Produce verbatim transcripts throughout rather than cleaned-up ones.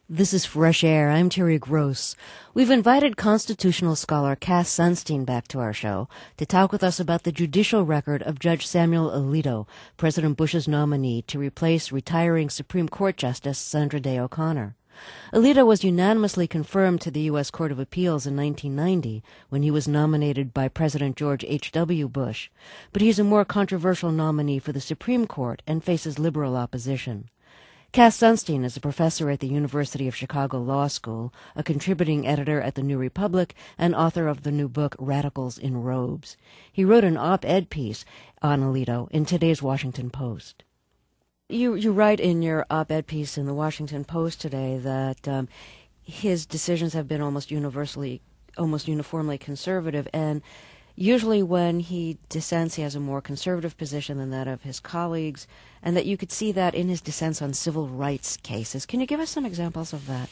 This is Fresh Air. I'm Terry Gross. We've invited constitutional scholar Cass Sunstein back to our show to talk with us about the judicial record of Judge Samuel Alito, President Bush's nominee to replace retiring Supreme Court Justice Sandra Day O'Connor. Alito was unanimously confirmed to the U S Court of Appeals in nineteen ninety when he was nominated by President George H W. Bush, but he's a more controversial nominee for the Supreme Court and faces liberal opposition. Cass Sunstein is a professor at the University of Chicago Law School, a contributing editor at The New Republic, and author of the new book Radicals in Robes. He wrote an op-ed piece on Alito in today's Washington Post. You you write in your op-ed piece in the Washington Post today that um, his decisions have been almost universally, almost uniformly conservative, and usually when he dissents, he has a more conservative position than that of his colleagues, and that you could see that in his dissents on civil rights cases. Can you give us some examples of that?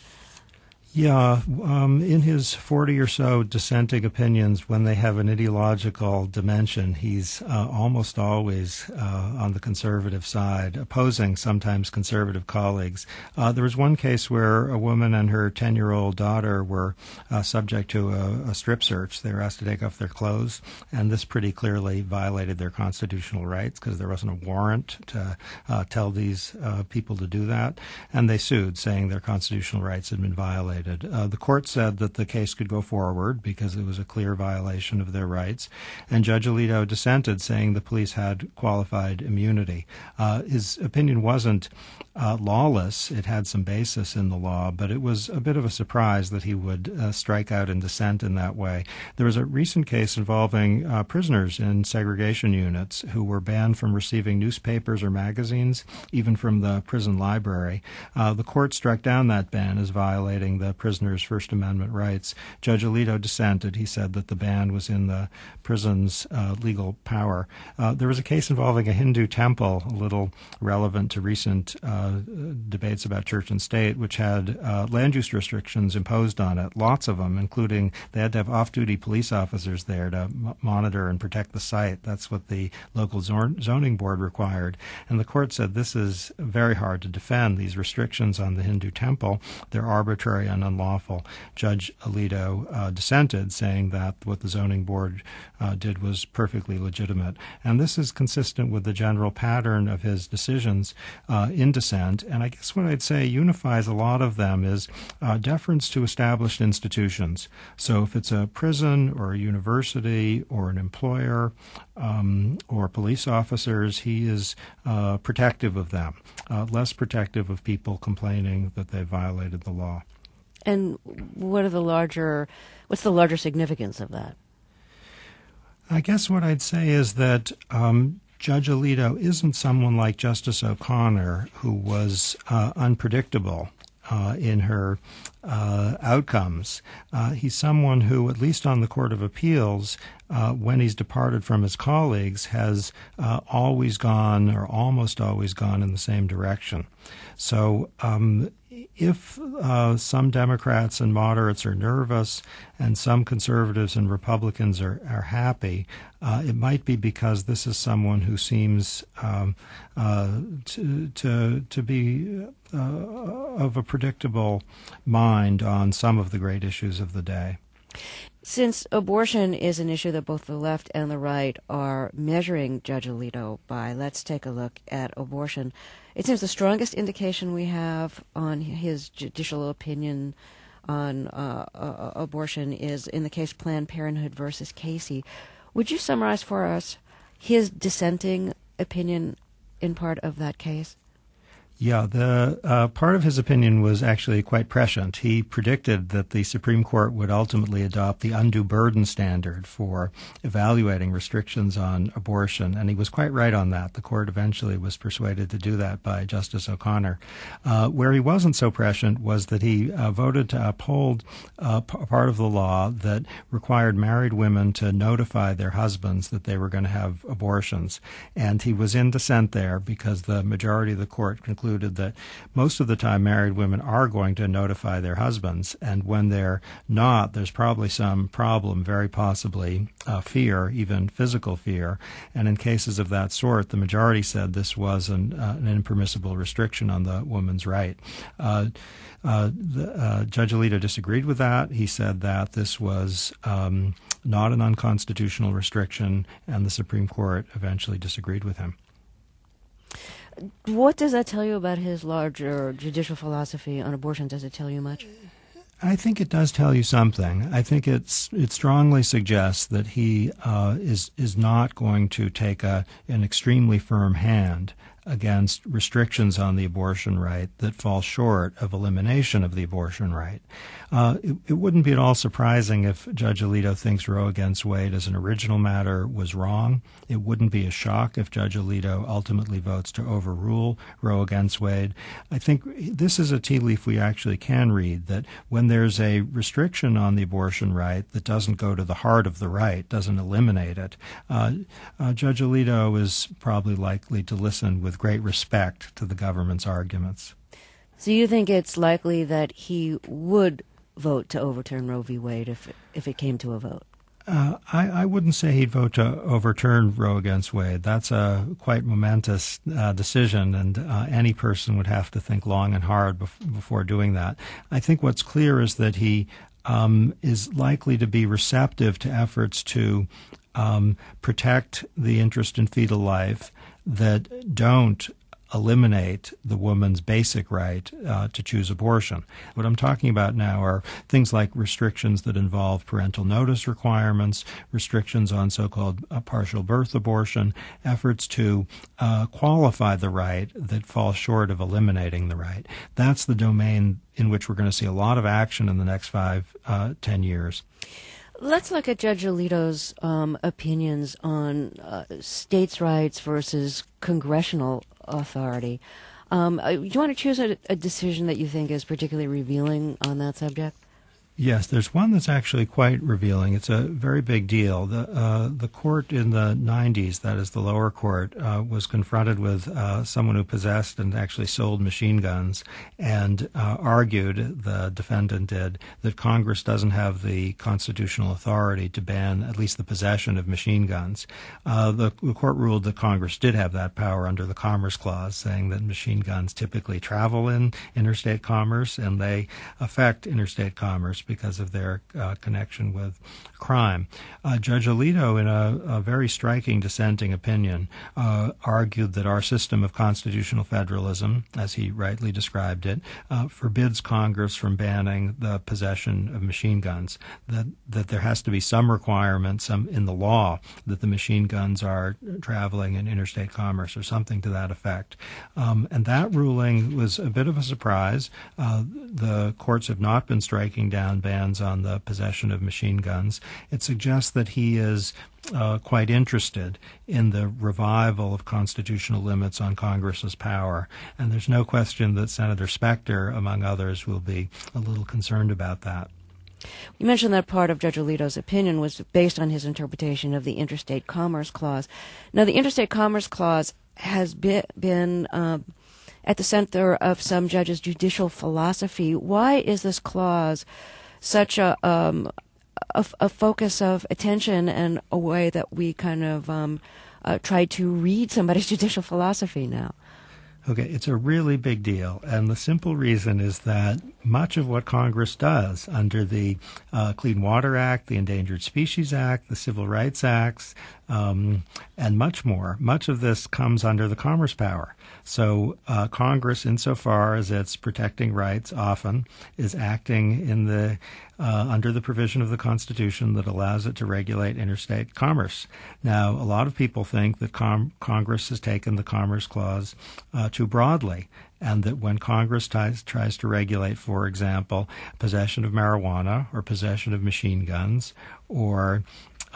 Yeah, um, in his forty or so dissenting opinions, when they have an ideological dimension, he's uh, almost always uh, on the conservative side, opposing sometimes conservative colleagues. Uh, there was one case where a woman and her ten-year-old daughter were uh, subject to a, a strip search. They were asked to take off their clothes, and this pretty clearly violated their constitutional rights because there wasn't a warrant to uh, tell these uh, people to do that, and they sued, saying their constitutional rights had been violated. Uh, the court said that the case could go forward because it was a clear violation of their rights, and Judge Alito dissented, saying the police had qualified immunity. Uh, his opinion wasn't uh, lawless. It had some basis in the law, but it was a bit of a surprise that he would uh, strike out and dissent in that way. There was a recent case involving uh, prisoners in segregation units who were banned from receiving newspapers or magazines, even from the prison library. Uh, the court struck down that ban as violating the prisoners' First Amendment rights. Judge Alito dissented. He said that the ban was in the prison's uh, legal power. Uh, there was a case involving a Hindu temple, a little relevant to recent uh, debates about church and state, which had uh, land use restrictions imposed on it, lots of them, including they had to have off-duty police officers there to m- monitor and protect the site. That's what the local zon- zoning board required. And the court said this is very hard to defend, these restrictions on the Hindu temple. They're arbitrary and unlawful. Judge Alito uh, dissented, saying that what the zoning board uh, did was perfectly legitimate. And this is consistent with the general pattern of his decisions uh, in dissent. And I guess what I'd say unifies a lot of them is uh, deference to established institutions. So if it's a prison or a university or an employer um, or police officers, he is uh, protective of them, uh, less protective of people complaining that they violated the law. And what are the larger, what's the larger significance of that? I guess what I'd say is that um, Judge Alito isn't someone like Justice O'Connor, who was uh, unpredictable uh, in her uh, outcomes. Uh, he's someone who, at least on the Court of Appeals, uh, when he's departed from his colleagues, has uh, always gone or almost always gone in the same direction. So um, if uh, some Democrats and moderates are nervous and some conservatives and Republicans are, are happy, uh, it might be because this is someone who seems um, uh, to, to, to be uh, of a predictable mind on some of the great issues of the day. Since abortion is an issue that both the left and the right are measuring Judge Alito by, let's take a look at abortion. It seems the strongest indication we have on his judicial opinion on uh, uh, abortion is in the case Planned Parenthood versus Casey. Would you summarize for us his dissenting opinion in part of that case? Yeah, the uh, part of his opinion was actually quite prescient. He predicted that the Supreme Court would ultimately adopt the undue burden standard for evaluating restrictions on abortion, and he was quite right on that. The court eventually was persuaded to do that by Justice O'Connor. Uh, where he wasn't so prescient was that he uh, voted to uphold uh, p- part of the law that required married women to notify their husbands that they were going to have abortions. And he was in dissent there because the majority of the court concluded concluded that most of the time married women are going to notify their husbands, and when they're not, there's probably some problem, very possibly uh, fear, even physical fear. And in cases of that sort, the majority said this was an, uh, an impermissible restriction on the woman's right. Uh, uh, the, uh, Judge Alito disagreed with that. He said that this was um, not an unconstitutional restriction, and the Supreme Court eventually disagreed with him. What does that tell you about his larger judicial philosophy on abortion? Does it tell you much? I think it does tell you something. I think it's it strongly suggests that he uh, is is not going to take a an extremely firm hand against restrictions on the abortion right that fall short of elimination of the abortion right. Uh, it, it wouldn't be at all surprising if Judge Alito thinks Roe against Wade as an original matter was wrong. It wouldn't be a shock if Judge Alito ultimately votes to overrule Roe against Wade. I think this is a tea leaf we actually can read, that when there's a restriction on the abortion right that doesn't go to the heart of the right, doesn't eliminate it, uh, uh, Judge Alito is probably likely to listen with great respect to the government's arguments. So you think it's likely that he would vote to overturn Roe v. Wade if if it came to a vote? Uh, I, I wouldn't say he'd vote to overturn Roe against Wade. That's a quite momentous uh, decision, and uh, any person would have to think long and hard bef- before doing that. I think what's clear is that he um, is likely to be receptive to efforts to um, protect the interest in fetal life that don't eliminate the woman's basic right uh, to choose abortion. What I'm talking about now are things like restrictions that involve parental notice requirements, restrictions on so-called uh, partial birth abortion, efforts to uh, qualify the right that fall short of eliminating the right. That's the domain in which we're going to see a lot of action in the next five, uh, ten years. Let's look at Judge Alito's um, opinions on uh, states' rights versus congressional authority. Um, do you want to choose a, a decision that you think is particularly revealing on that subject? Yes, there's one that's actually quite revealing. It's a very big deal. The uh, the court in the nineties, that is the lower court, uh, was confronted with uh, someone who possessed and actually sold machine guns, and uh, argued, the defendant did, that Congress doesn't have the constitutional authority to ban at least the possession of machine guns. Uh, the, the court ruled that Congress did have that power under the Commerce Clause, saying that machine guns typically travel in interstate commerce and they affect interstate commerce because of their uh, connection with crime. Uh, Judge Alito, in a, a very striking dissenting opinion, uh, argued that our system of constitutional federalism, as he rightly described it, uh, forbids Congress from banning the possession of machine guns, that, that there has to be some requirement some in the law that the machine guns are traveling in interstate commerce or something to that effect. Um, and that ruling was a bit of a surprise. Uh, the courts have not been striking down bans on the possession of machine guns. It suggests that he is uh, quite interested in the revival of constitutional limits on Congress's power. And there's no question that Senator Specter, among others, will be a little concerned about that. You mentioned that part of Judge Alito's opinion was based on his interpretation of the Interstate Commerce Clause. Now, the Interstate Commerce Clause has been, been uh, at the center of some judges' judicial philosophy. Why is this clause such a, um, a, a focus of attention and a way that we kind of um, uh, try to read somebody's judicial philosophy now? Okay, it's a really big deal, and the simple reason is that much of what Congress does under the uh, Clean Water Act, the Endangered Species Act, the Civil Rights Acts, um, and much more, much of this comes under the commerce power. So uh, Congress, insofar as it's protecting rights, often is acting in the uh, under the provision of the Constitution that allows it to regulate interstate commerce. Now, a lot of people think that com- Congress has taken the Commerce Clause uh, too broadly, and that when Congress ties, tries to regulate, for example, possession of marijuana or possession of machine guns or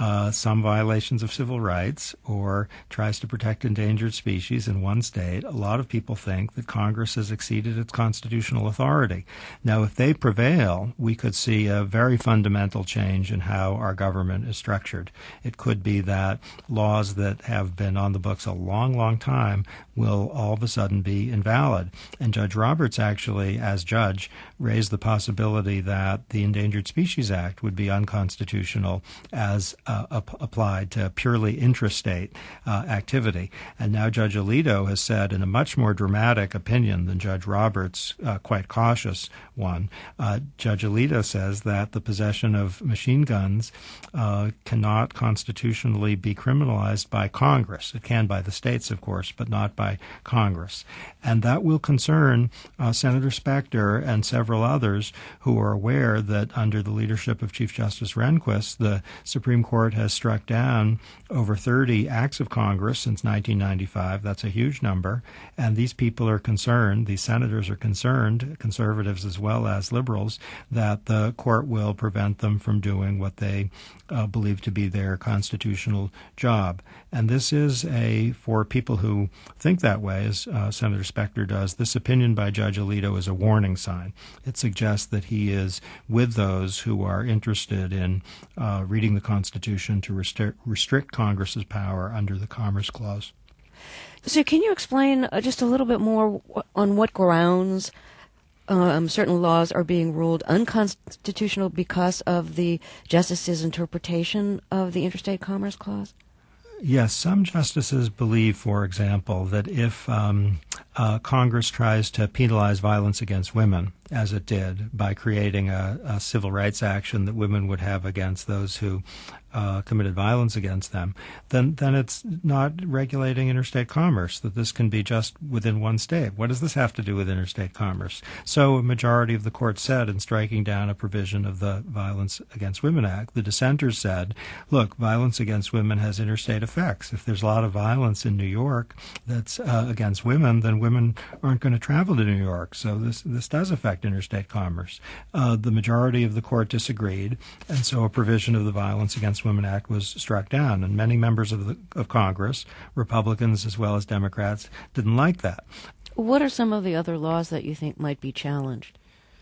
uh, some violations of civil rights or tries to protect endangered species in one state, a lot of people think that Congress has exceeded its constitutional authority. Now, if they prevail, we could see a very fundamental change in how our government is structured. It could be that laws that have been on the books a long, long time will all of a sudden be invalid. And Judge Roberts actually, as judge, raised the possibility that the Endangered Species Act would be unconstitutional as uh, ap- applied to purely intrastate uh, activity. And now Judge Alito has said in a much more dramatic opinion than Judge Roberts' uh, quite cautious one, uh, Judge Alito says that the possession of machine guns uh, cannot constitutionally be criminalized by Congress. It can by the states, of course, but not by Congress. And that will concern uh, Senator Specter and several others who are aware that under the leadership of Chief Justice Rehnquist, the Supreme Court has struck down over thirty acts of Congress since nineteen ninety-five. That's a huge number. And these people are concerned, these senators are concerned, conservatives as well as liberals, that the court will prevent them from doing what they uh, believe to be their constitutional job. And this is a, for people who think that way, as uh, Senator Specter does, this opinion by Judge Alito is a warning sign. It suggests that he is with those who are interested in uh, reading the Constitution to restri- restrict Congress's power under the Commerce Clause. So can you explain uh, just a little bit more on what grounds um, certain laws are being ruled unconstitutional because of the justice's interpretation of the Interstate Commerce Clause? Yes, some justices believe, for example, that if um, uh, Congress tries to penalize violence against women, as it did by creating a, a civil rights action that women would have against those who uh, committed violence against them, then then it's not regulating interstate commerce, that this can be just within one state. What does this have to do with interstate commerce? So a majority of the court said in striking down a provision of the Violence Against Women Act, the dissenters said, look, violence against women has interstate effects. If there's a lot of violence in New York that's uh, against women, then women aren't going to travel to New York. So this, this does affect interstate commerce. Uh, the majority of the court disagreed, and so a provision of the Violence Against Women Act was struck down. And many members of, the, of Congress, Republicans as well as Democrats, didn't like that. What are some of the other laws that you think might be challenged?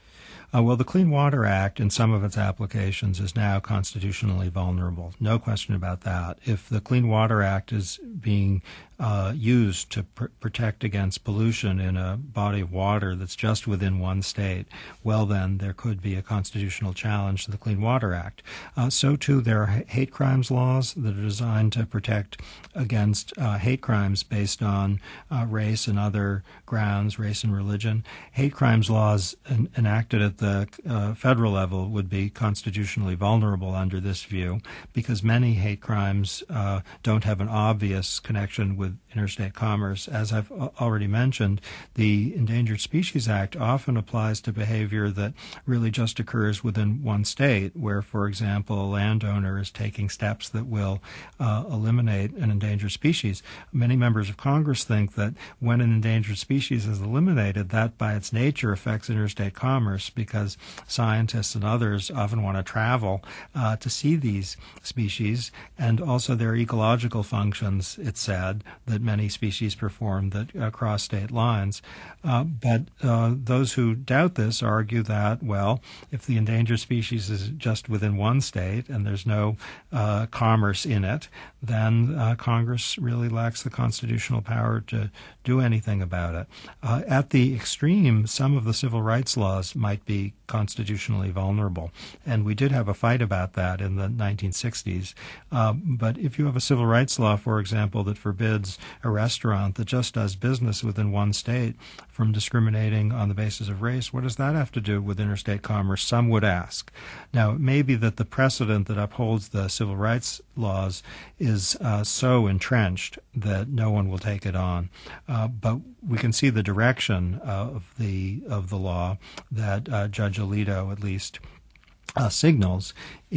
Uh, well, the Clean Water Act, in some of its applications, is now constitutionally vulnerable. No question about that. If the Clean Water Act is being uh, used to pr- protect against pollution in a body of water that's just within one state, well, then there could be a constitutional challenge to the Clean Water Act. Uh, so, too, there are hate crimes laws that are designed to protect against uh, hate crimes based on uh, race and other grounds, race and religion. Hate crimes laws en- enacted at the uh, federal level would be constitutionally vulnerable under this view because many hate crimes uh, don't have an obvious connection with interstate commerce. As I've already mentioned, the Endangered Species Act often applies to behavior that really just occurs within one state, where, for example, a landowner is taking steps that will uh, eliminate an endangered species. Many members of Congress think that when an endangered species is eliminated, that by its nature affects interstate commerce because scientists and others often want to travel uh, to see these species, and also their ecological functions, it's said, that many species perform that uh, cross state lines. Uh, but uh, those who doubt this argue that, well, if the endangered species is just within one state and there's no uh, commerce in it, then uh, Congress really lacks the constitutional power to do anything about it. Uh, at the extreme, some of the civil rights laws might be constitutionally vulnerable, and we did have a fight about that in the nineteen sixties. Uh, but if you have a civil rights law, for example, that forbids a restaurant that just does business within one state from discriminating on the basis of race, what does that have to do with interstate commerce? Some would ask. Now, it may be that the precedent that upholds the civil rights laws is uh, so entrenched that no one will take it on. Uh, but we can see the direction uh, of the of the law that uh, Judge Alito, at least, uh, signals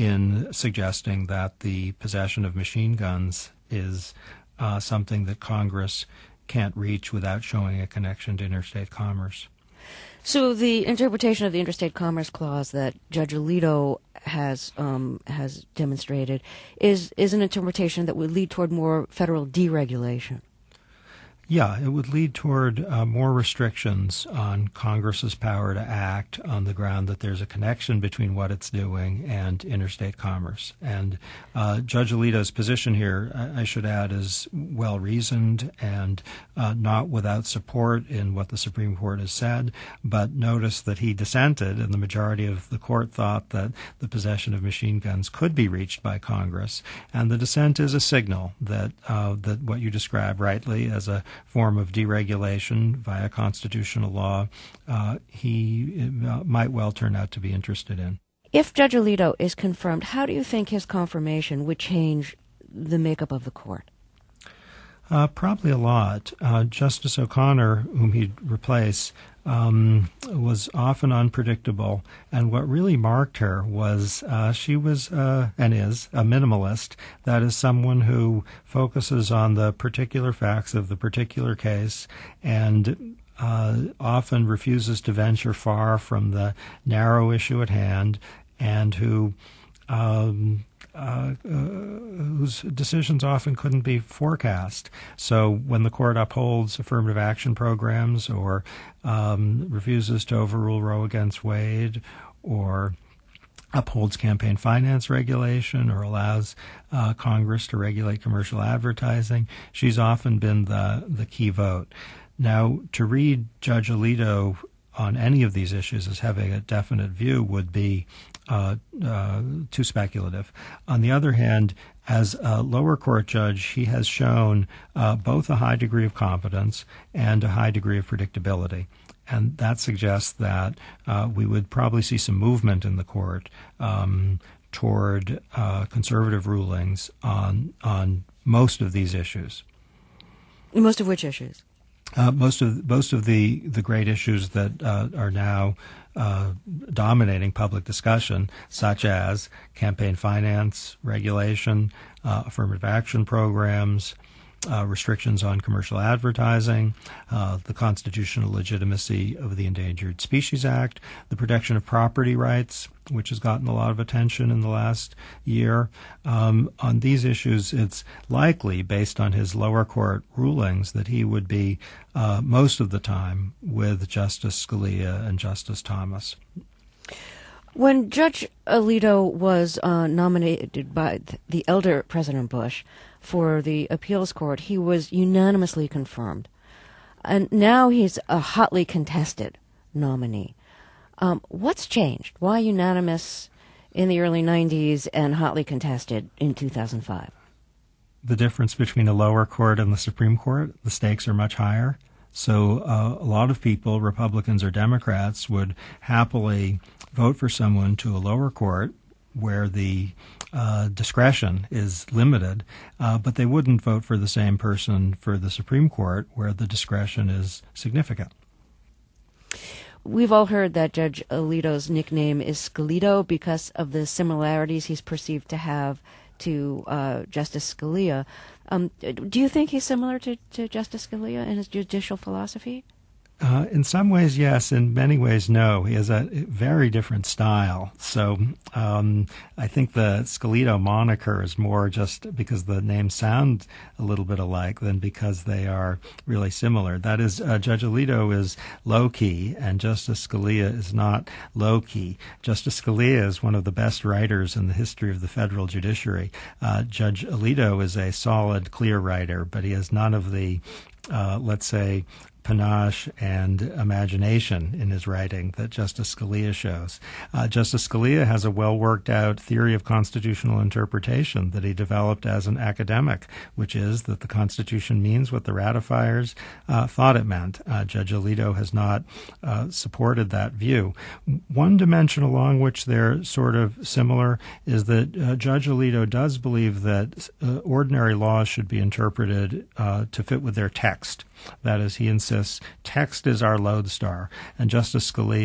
in suggesting that the possession of machine guns is uh, something that Congress can't reach without showing a connection to interstate commerce. So the interpretation of the Interstate Commerce Clause that Judge Alito has um, has demonstrated is is an interpretation that would lead toward more federal deregulation. Yeah, it would lead toward uh, more restrictions on Congress's power to act on the ground that there's a connection between what it's doing and interstate commerce. And uh, Judge Alito's position here, I, I should add, is well-reasoned and uh, not without support in what the Supreme Court has said. But notice that he dissented, and the majority of the court thought that the possession of machine guns could be reached by Congress. And the dissent is a signal that uh, that what you describe rightly as a form of deregulation via constitutional law, uh, he uh, might well turn out to be interested in. If Judge Alito is confirmed, how do you think his confirmation would change the makeup of the court? Uh, probably a lot. Uh, Justice O'Connor, whom he'd replace, um, was often unpredictable, and what really marked her was uh, she was, uh, and is, a minimalist. That is, someone who focuses on the particular facts of the particular case and uh, often refuses to venture far from the narrow issue at hand, and who um, Uh, uh, whose decisions often couldn't be forecast. So when the court upholds affirmative action programs or um, refuses to overrule Roe against Wade or upholds campaign finance regulation or allows uh, Congress to regulate commercial advertising, she's often been the, the key vote. Now, to read Judge Alito on any of these issues as having a definite view would be uh, uh, too speculative. On the other hand, as a lower court judge, he has shown uh, both a high degree of competence and a high degree of predictability. And that suggests that uh, we would probably see some movement in the court um, toward uh, conservative rulings on on most of these issues. Most of which issues? Uh, most of most of the, the great issues that uh, are now uh, dominating public discussion, such as campaign finance regulation, uh, affirmative action programs, uh, restrictions on commercial advertising, uh, the constitutional legitimacy of the Endangered Species Act, the protection of property rights, which has gotten a lot of attention in the last year. Um, on these issues, it's likely, based on his lower court rulings, that he would be uh, most of the time with Justice Scalia and Justice Thomas. When Judge Alito was uh, nominated by the elder President Bush for the appeals court, he was unanimously confirmed. And now he's a hotly contested nominee. Um, what's changed? Why unanimous in the early nineties and hotly contested in two thousand five? The difference between a lower court and the Supreme Court, the stakes are much higher. So uh, a lot of people, Republicans or Democrats, would happily vote for someone to a lower court where the uh, discretion is limited, uh, but they wouldn't vote for the same person for the Supreme Court where the discretion is significant. We've all heard that Judge Alito's nickname is Scalito because of the similarities he's perceived to have to uh, Justice Scalia. Um, do you think he's similar to, to Justice Scalia in his judicial philosophy? Uh, in some ways, yes. In many ways, no. He has a very different style. So um, I think the Scalito moniker is more just because the names sound a little bit alike than because they are really similar. That is, uh, Judge Alito is low-key, and Justice Scalia is not low-key. Justice Scalia is one of the best writers in the history of the federal judiciary. Uh, Judge Alito is a solid, clear writer, but he has none of the, uh, let's say, panache and imagination in his writing that Justice Scalia shows. Uh, Justice Scalia has a well-worked-out theory of constitutional interpretation that he developed as an academic, which is that the Constitution means what the ratifiers uh, thought it meant. Uh, Judge Alito has not uh, supported that view. One dimension along which they're sort of similar is that uh, Judge Alito does believe that uh, ordinary laws should be interpreted uh, to fit with their text. That is, he insists text is our lodestar, and Justice Scalia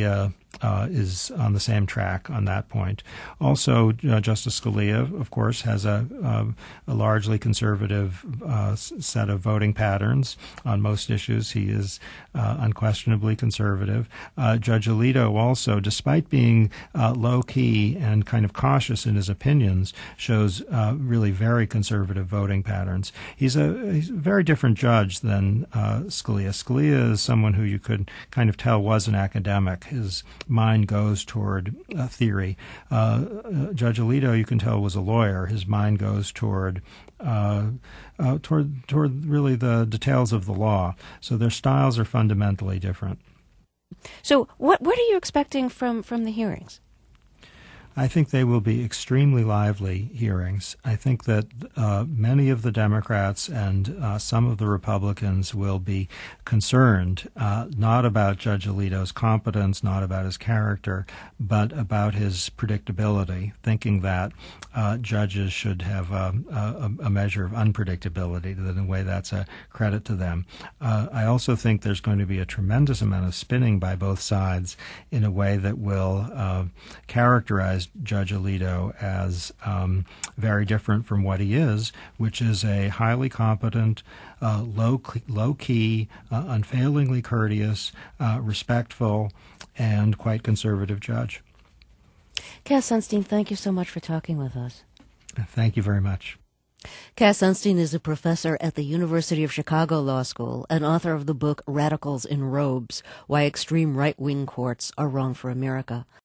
uh, is on the same track on that point. Also, uh, Justice Scalia, of course, has a, a, a largely conservative uh, set of voting patterns on most issues. He is uh, unquestionably conservative. Uh, Judge Alito also, despite being uh, low-key and kind of cautious in his opinions, shows uh, really very conservative voting patterns. He's a, he's a very different judge than uh, Scalia. Scalia is someone who you could kind of tell was an academic. His mind goes toward uh, theory. Uh, uh, Judge Alito, you can tell, was a lawyer. His mind goes toward uh, uh, toward toward really the details of the law. So their styles are fundamentally different. So what what are you expecting from, from the hearings? I think they will be extremely lively hearings. I think that uh, many of the Democrats and uh, some of the Republicans will be concerned uh, not about Judge Alito's competence, not about his character, but about his predictability, thinking that uh, judges should have a, a, a measure of unpredictability, that in a way that's a credit to them. Uh, I also think there's going to be a tremendous amount of spinning by both sides in a way that will uh, characterize Judge Alito as um, very different from what he is, which is a highly competent, uh, low, low-key, uh, unfailingly courteous, uh, respectful, and quite conservative judge. Cass Sunstein, thank you so much for talking with us. Thank you very much. Cass Sunstein is a professor at the University of Chicago Law School and author of the book Radicals in Robes: Why Extreme Right-Wing Courts Are Wrong for America.